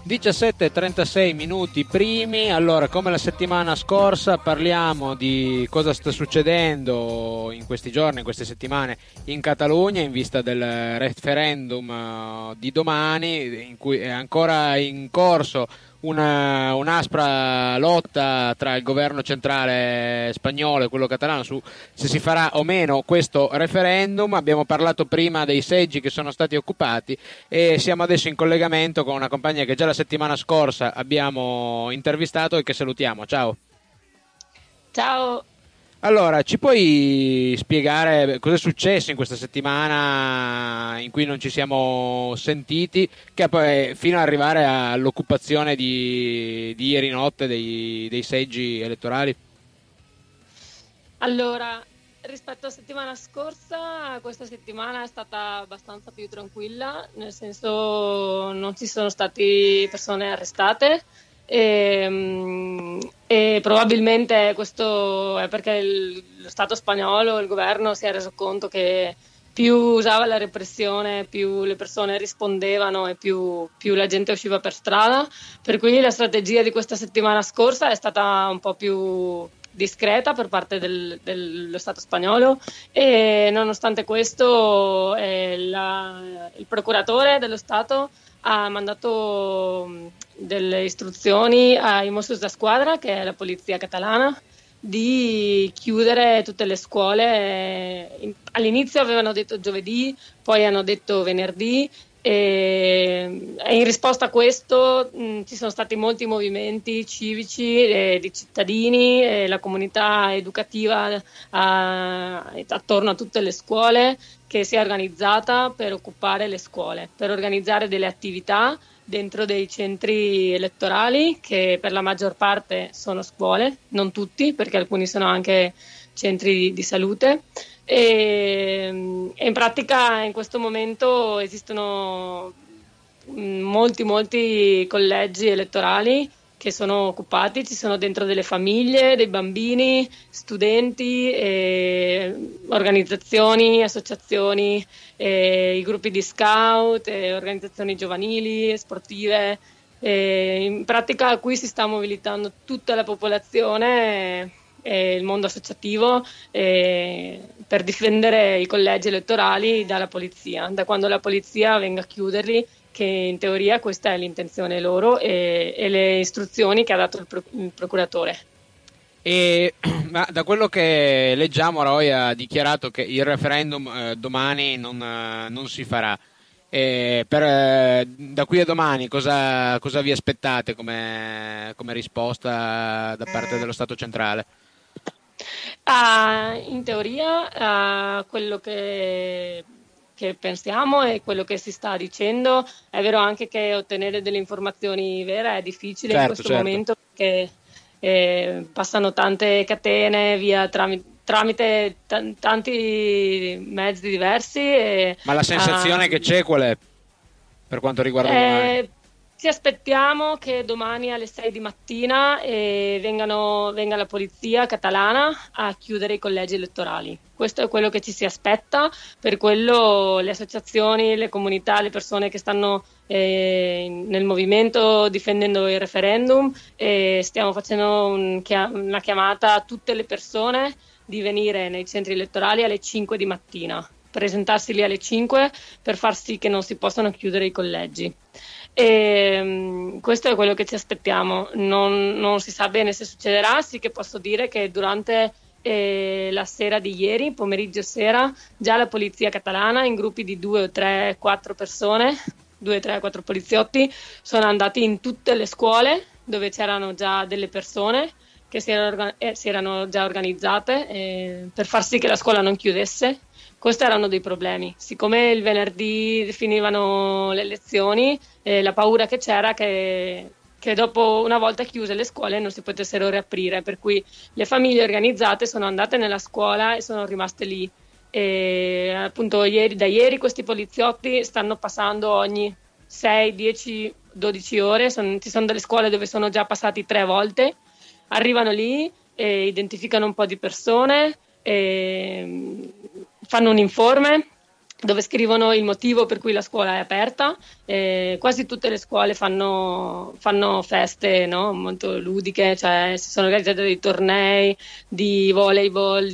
17:36 minuti primi. Allora, come la settimana scorsa, parliamo di cosa sta succedendo in questi giorni, in queste settimane in Catalogna in vista del referendum di domani, in cui è ancora in corso un'aspra lotta tra il governo centrale spagnolo e quello catalano su se si farà o meno questo referendum. Abbiamo parlato prima dei seggi che sono stati occupati e siamo adesso in collegamento con una compagnia che già la settimana scorsa abbiamo intervistato e che salutiamo. Ciao. Ciao. Allora, ci puoi spiegare cosa è successo in questa settimana in cui non ci siamo sentiti, che poi fino ad arrivare all'occupazione di ieri notte dei seggi elettorali? Allora, rispetto alla settimana scorsa, questa settimana è stata abbastanza più tranquilla, nel senso non ci sono state persone arrestate e probabilmente questo è perché lo Stato spagnolo, il governo si è reso conto che più usava la repressione, più le persone rispondevano e più la gente usciva per strada, per cui la strategia di questa settimana scorsa è stata un po' più discreta per parte dello Stato spagnolo e nonostante questo il procuratore dello Stato ha mandato delle istruzioni ai Mossos d'Esquadra, che è la polizia catalana, di chiudere tutte le scuole. All'inizio avevano detto giovedì, poi hanno detto venerdì e in risposta a questo ci sono stati molti movimenti civici di cittadini e la comunità educativa attorno a tutte le scuole che si è organizzata per occupare le scuole, per organizzare delle attività dentro dei centri elettorali che per la maggior parte sono scuole, non tutti perché alcuni sono anche centri di salute. E in pratica in questo momento esistono molti collegi elettorali che sono occupati, ci sono dentro delle famiglie, dei bambini, studenti, organizzazioni, associazioni, i gruppi di scout, organizzazioni giovanili, sportive. In pratica qui si sta mobilitando tutta la popolazione e il mondo associativo per difendere i collegi elettorali dalla polizia, da quando la polizia venga a chiuderli, che in teoria questa è l'intenzione loro e le istruzioni che ha dato il procuratore. Ma da quello che leggiamo, Roy ha dichiarato che il referendum domani non si farà. Da qui a domani cosa vi aspettate come risposta da parte dello Stato centrale? In teoria, quello che pensiamo e quello che si sta dicendo è vero anche che ottenere delle informazioni vere è difficile in questo momento perché passano tante catene via tramite tanti mezzi diversi. Ma la sensazione che c'è qual è per quanto riguarda domani? Ci aspettiamo che domani alle 6 di mattina venga la polizia catalana a chiudere i collegi elettorali. Questo è quello che ci si aspetta, per quello le associazioni, le comunità, le persone che stanno nel movimento difendendo il referendum stiamo facendo una chiamata a tutte le persone di venire nei centri elettorali alle 5 di mattina, presentarsi lì alle 5 per far sì che non si possano chiudere i collegi. Questo è quello che ci aspettiamo, non si sa bene se succederà. Sì che posso dire che durante la sera di ieri, pomeriggio e sera, già la polizia catalana in gruppi di 2 o 3, 4 persone, 2, 3, 4 poliziotti sono andati in tutte le scuole dove c'erano già delle persone che si erano già organizzate per far sì che la scuola non chiudesse. Questi erano dei problemi. Siccome il venerdì finivano le lezioni, la paura che c'era che dopo, una volta chiuse le scuole, non si potessero riaprire, per cui le famiglie organizzate sono andate nella scuola e sono rimaste lì. E appunto da ieri questi poliziotti stanno passando ogni 6, 10, 12 ore, ci sono delle scuole dove sono già passati 3 volte, arrivano lì e identificano un po' di persone, fanno un informe dove scrivono il motivo per cui la scuola è aperta. Quasi tutte le scuole fanno feste, no? Molto ludiche, cioè si sono organizzati dei tornei di volleyball,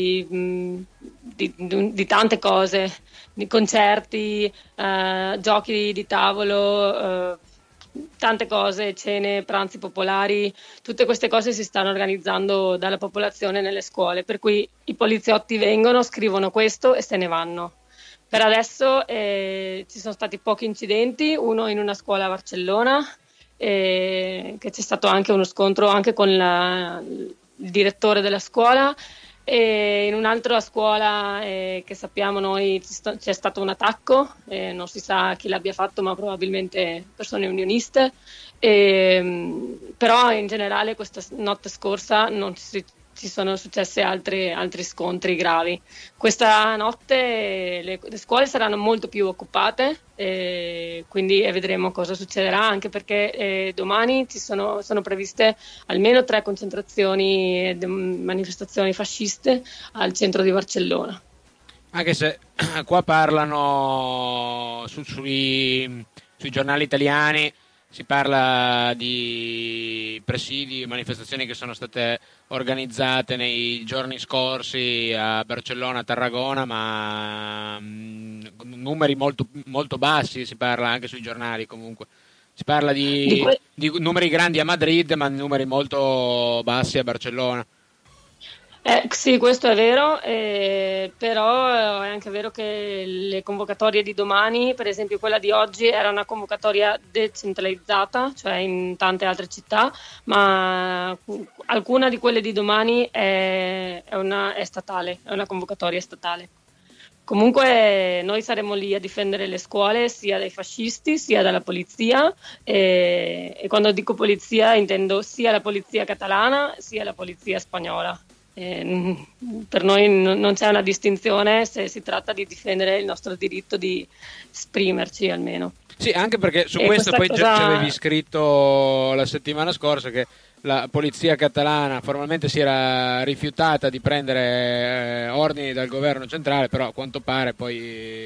di tante cose, di concerti, giochi di tavolo, tante cose, cene, pranzi popolari. Tutte queste cose si stanno organizzando dalla popolazione nelle scuole, per cui i poliziotti vengono, scrivono questo e se ne vanno. Per adesso ci sono stati pochi incidenti, uno in una scuola a Barcellona, che c'è stato anche uno scontro anche con il direttore della scuola, e in un'altra scuola che sappiamo noi c'è stato un attacco, non si sa chi l'abbia fatto, ma probabilmente persone unioniste, però in generale questa notte scorsa non ci sono successi altri scontri gravi. Questa notte le scuole saranno molto più occupate, quindi vedremo cosa succederà, anche perché domani sono previste almeno 3 concentrazioni e manifestazioni fasciste al centro di Barcellona. Anche se qua parlano sui giornali italiani, si parla di presidi, manifestazioni che sono state organizzate nei giorni scorsi a Barcellona, a Tarragona, ma numeri molto, molto bassi, si parla anche sui giornali comunque. Si parla di numeri grandi a Madrid, ma numeri molto bassi a Barcellona. Sì, questo è vero, però è anche vero che le convocatorie di domani, per esempio quella di oggi, era una convocatoria decentralizzata, cioè in tante altre città, ma alcuna di quelle di domani è statale, è una convocatoria statale. Comunque noi saremo lì a difendere le scuole sia dai fascisti sia dalla polizia, e quando dico polizia intendo sia la polizia catalana sia la polizia spagnola. Per noi non c'è una distinzione se si tratta di difendere il nostro diritto di esprimerci almeno. Sì, anche perché su questo poi ci avevi scritto la settimana scorsa che la polizia catalana formalmente si era rifiutata di prendere ordini dal governo centrale, però a quanto pare poi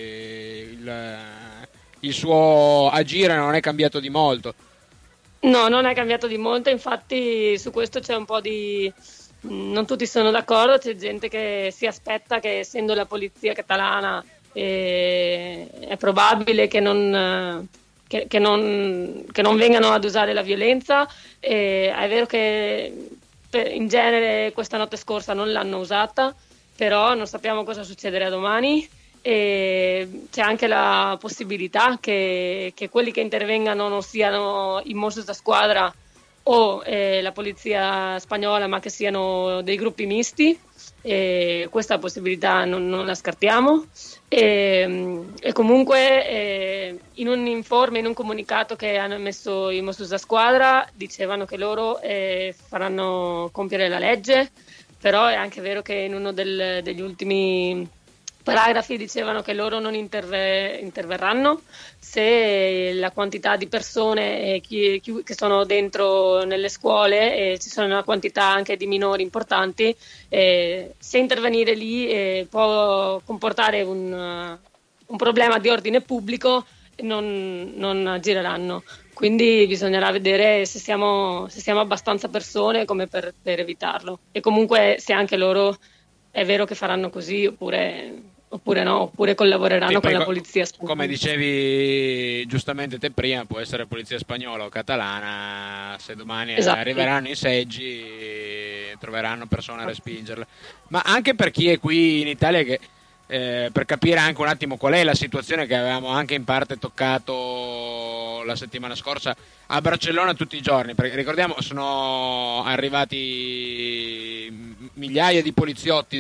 il suo agire non è cambiato di molto. No, non è cambiato di molto, infatti su questo c'è un po' di... Non tutti sono d'accordo, c'è gente che si aspetta che, essendo la polizia catalana, è probabile che non vengano ad usare la violenza. È vero che in genere questa notte scorsa non l'hanno usata, però non sappiamo cosa succederà domani, e c'è anche la possibilità che quelli che intervengano non siano i Mossos da Squadra o la polizia spagnola, ma che siano dei gruppi misti. Questa possibilità non la scartiamo, e comunque in un informe, in un comunicato che hanno emesso i Mossos da Squadra, dicevano che loro faranno compiere la legge, però è anche vero che in uno degli ultimi paragrafi dicevano che loro non interverranno se la quantità di persone che sono dentro nelle scuole, e ci sono una quantità anche di minori importanti, se intervenire lì può comportare un problema di ordine pubblico, non gireranno. Quindi bisognerà vedere se siamo abbastanza persone come per evitarlo, e comunque se anche loro è vero che faranno così oppure no, oppure collaboreranno con la polizia spagnola. Come dicevi giustamente te prima, può essere polizia spagnola o catalana, se domani arriveranno i seggi troveranno persone a respingerle. Ma anche per chi è qui in Italia, che per capire anche un attimo qual è la situazione che avevamo anche in parte toccato la settimana scorsa a Barcellona tutti i giorni, perché ricordiamo sono arrivati migliaia di poliziotti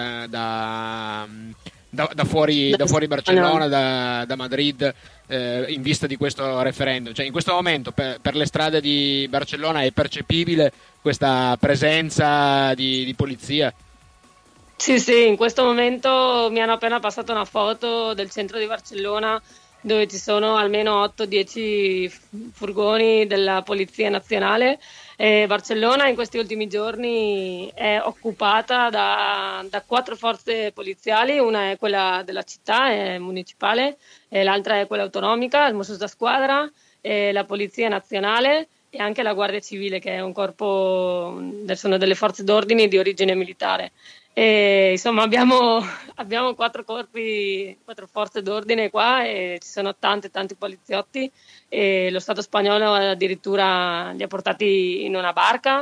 da fuori Barcellona, da Madrid, in vista di questo referendum. Cioè, in questo momento per le strade di Barcellona è percepibile questa presenza di polizia? Sì, in questo momento mi hanno appena passato una foto del centro di Barcellona dove ci sono almeno 8-10 furgoni della Polizia Nazionale. Barcellona in questi ultimi giorni è occupata da 4 forze poliziali, una è quella della città, è municipale, e l'altra è quella autonomica, il Mossos d'Esquadra, la Polizia Nazionale e anche la Guardia Civile, che è un corpo, sono delle forze d'ordine di origine militare. E, insomma, abbiamo 4 corpi, 4 forze d'ordine qua e ci sono tanti poliziotti, e lo Stato spagnolo addirittura li ha portati in una barca,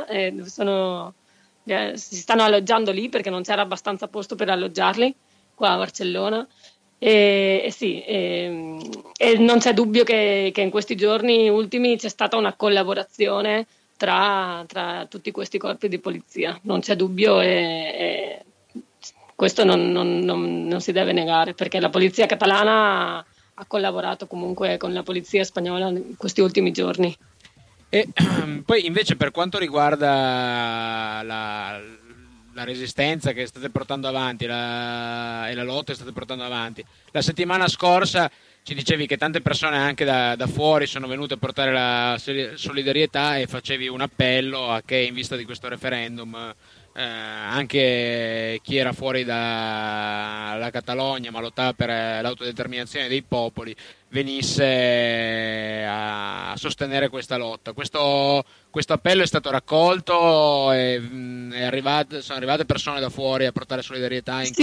si stanno alloggiando lì perché non c'era abbastanza posto per alloggiarli qua a Barcellona. E sì, e non c'è dubbio che in questi giorni ultimi c'è stata una collaborazione tra tutti questi corpi di polizia, non c'è dubbio, e questo non si deve negare, perché la polizia catalana ha collaborato comunque con la polizia spagnola in questi ultimi giorni. E poi invece per quanto riguarda la resistenza che state portando avanti e la lotta che state portando avanti, la settimana scorsa ci dicevi che tante persone anche da fuori sono venute a portare la solidarietà, e facevi un appello a che in vista di questo referendum anche chi era fuori dalla Catalogna ma lottava per l'autodeterminazione dei popoli venisse a sostenere questa lotta. Questo appello è stato raccolto e sono arrivate persone da fuori a portare solidarietà in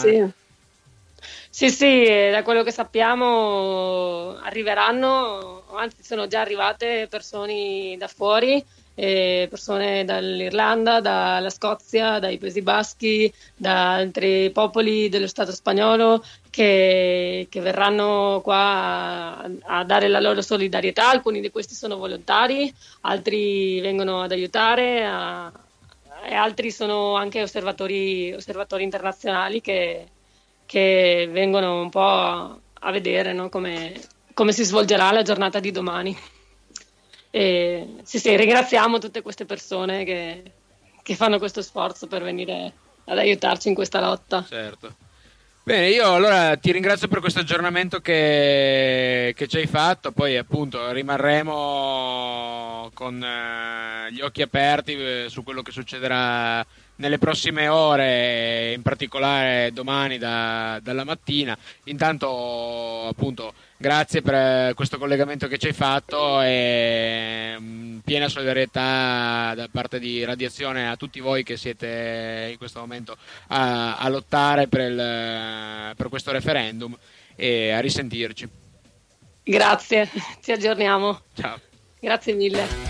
Sì, da quello che sappiamo arriveranno, anzi sono già arrivate persone da fuori, persone dall'Irlanda, dalla Scozia, dai Paesi Baschi, da altri popoli dello Stato spagnolo che verranno qua a dare la loro solidarietà. Alcuni di questi sono volontari, altri vengono ad aiutare e altri sono anche osservatori internazionali che vengono un po' a vedere, no, come si svolgerà la giornata di domani. E sì, ringraziamo tutte queste persone che fanno questo sforzo per venire ad aiutarci in questa lotta. Certo. Bene, io allora ti ringrazio per questo aggiornamento che ci hai fatto, poi appunto rimarremo con gli occhi aperti su quello che succederà nelle prossime ore, in particolare domani dalla mattina. Intanto appunto grazie per questo collegamento che ci hai fatto, e piena solidarietà da parte di Radiazione a tutti voi che siete in questo momento a lottare per questo referendum, e a risentirci. Grazie, ci aggiorniamo. Ciao. Grazie mille.